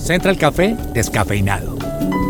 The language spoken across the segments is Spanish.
Central Café descafeinado.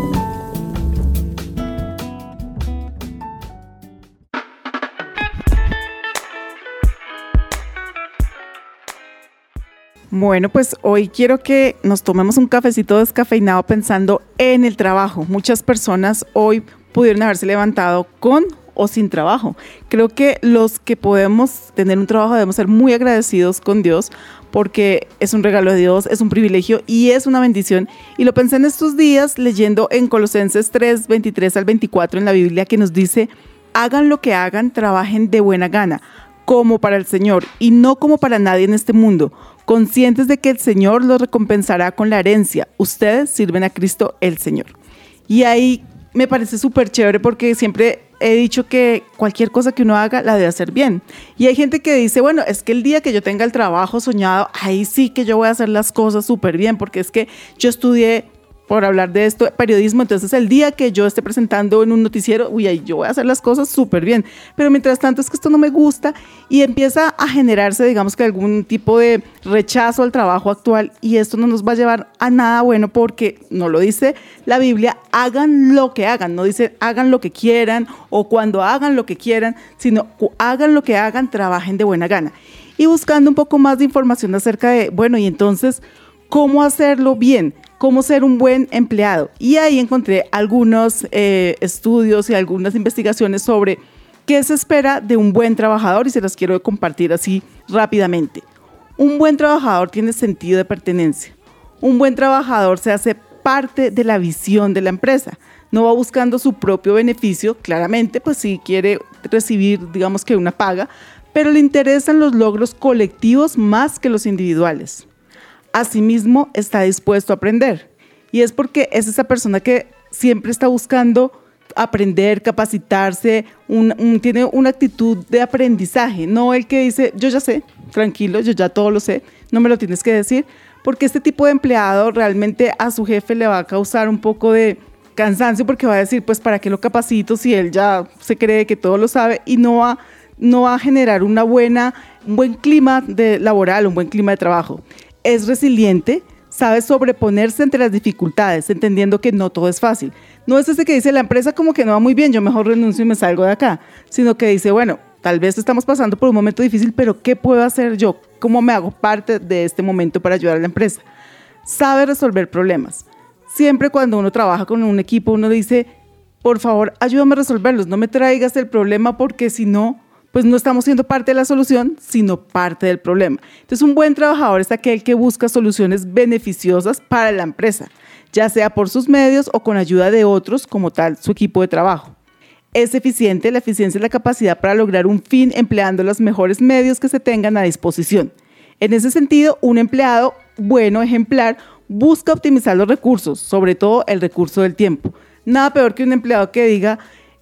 Bueno, pues hoy quiero que nos tomemos un cafecito descafeinado pensando en el trabajo. Muchas personas hoy pudieron haberse levantado con o sin trabajo. Creo que los que podemos tener un trabajo debemos ser muy agradecidos con Dios porque es un regalo de Dios, es un privilegio y es una bendición. Y lo pensé en estos días leyendo en Colosenses 3, 23 al 24 en la Biblia que nos dice: hagan lo que hagan, trabajen de buena gana, como para el Señor y no como para nadie en este mundo, conscientes de que el Señor los recompensará con la herencia. Ustedes sirven a Cristo el Señor. Y ahí me parece súper chévere porque siempre he dicho que cualquier cosa que uno haga la debe hacer bien. Y hay gente que dice, bueno, es que el día que yo tenga el trabajo soñado, ahí sí que yo voy a hacer las cosas súper bien, porque es que yo estudié, por hablar de esto, periodismo, entonces el día que yo esté presentando en un noticiero, ahí yo voy a hacer las cosas súper bien. Pero mientras tanto es que esto no me gusta y empieza a generarse, digamos que algún tipo de rechazo al trabajo actual y esto no nos va a llevar a nada bueno porque no lo dice la Biblia, hagan lo que hagan, no dice hagan lo que quieran o cuando hagan lo que quieran, sino hagan lo que hagan, trabajen de buena gana. Y buscando un poco más de información acerca de, bueno, y entonces, ¿cómo hacerlo bien? Cómo ser un buen empleado. Y ahí encontré algunos estudios y algunas investigaciones sobre qué se espera de un buen trabajador y se las quiero compartir así rápidamente. Un buen trabajador tiene sentido de pertenencia. Un buen trabajador se hace parte de la visión de la empresa. No va buscando su propio beneficio, claramente, pues sí quiere recibir, digamos que una paga, pero le interesan los logros colectivos más que los individuales. Asimismo, está dispuesto a aprender. Y es porque es esa persona que siempre está buscando aprender, capacitarse, tiene una actitud de aprendizaje, no el que dice, yo ya sé, tranquilo, yo ya todo lo sé, no me lo tienes que decir, porque este tipo de empleado realmente a su jefe le va a causar un poco de cansancio porque va a decir, pues, ¿para qué lo capacito si él ya se cree que todo lo sabe? Y no va a generar un buen clima laboral, un buen clima de trabajo. Es resiliente, sabe sobreponerse ante las dificultades, entendiendo que no todo es fácil. No es ese que dice, la empresa como que no va muy bien, yo mejor renuncio y me salgo de acá, sino que dice, bueno, tal vez estamos pasando por un momento difícil, pero ¿qué puedo hacer yo? ¿Cómo me hago parte de este momento para ayudar a la empresa? Sabe resolver problemas. Siempre cuando uno trabaja con un equipo, uno dice, por favor, ayúdame a resolverlos, no me traigas el problema porque si no, pues no estamos siendo parte de la solución, sino parte del problema. Entonces, un buen trabajador es aquel que busca soluciones beneficiosas para la empresa, ya sea por sus medios o con ayuda de otros, como tal, su equipo de trabajo. Es eficiente, la eficiencia es la capacidad para lograr un fin empleando los mejores medios que se tengan a disposición. En ese sentido, un empleado bueno, ejemplar, busca optimizar los recursos, sobre todo el recurso del tiempo. Nada peor que un empleado que diga,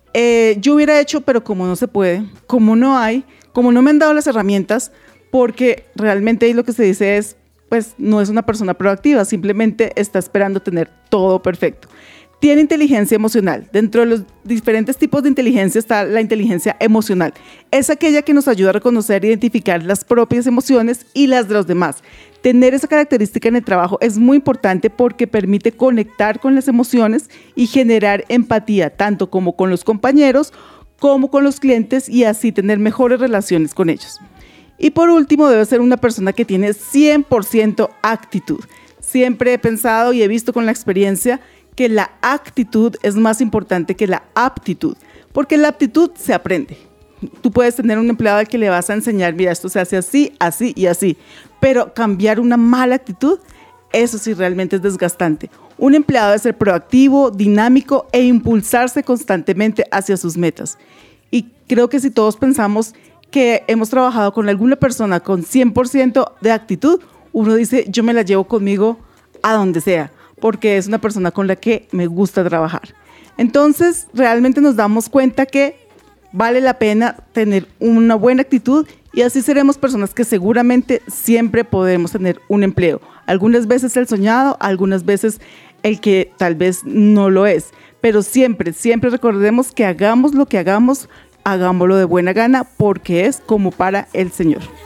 yo hubiera hecho, pero como no se puede, como no hay, como no me han dado las herramientas, porque realmente ahí lo que se dice es, pues no es una persona proactiva, simplemente está esperando tener todo perfecto. Tiene inteligencia emocional. Dentro de los diferentes tipos de inteligencia está la inteligencia emocional. Es aquella que nos ayuda a reconocer e identificar las propias emociones y las de los demás. Tener esa característica en el trabajo es muy importante porque permite conectar con las emociones y generar empatía, tanto como con los compañeros como con los clientes y así tener mejores relaciones con ellos. Y por último, debe ser una persona que tiene 100% actitud. Siempre he pensado y he visto con la experiencia que la actitud es más importante que la aptitud, porque la aptitud se aprende. Tú puedes tener un empleado al que le vas a enseñar, mira, esto se hace así, así y así, pero cambiar una mala actitud, eso sí realmente es desgastante. Un empleado debe ser proactivo, dinámico e impulsarse constantemente hacia sus metas. Y creo que si todos pensamos que hemos trabajado con alguna persona con 100% de actitud, uno dice, yo me la llevo conmigo a donde sea, porque es una persona con la que me gusta trabajar. Entonces, realmente nos damos cuenta que vale la pena tener una buena actitud y así seremos personas que seguramente siempre podremos tener un empleo. Algunas veces el soñado, algunas veces el que tal vez no lo es, pero siempre recordemos que hagamos lo que hagamos, hagámoslo de buena gana porque es como para el Señor.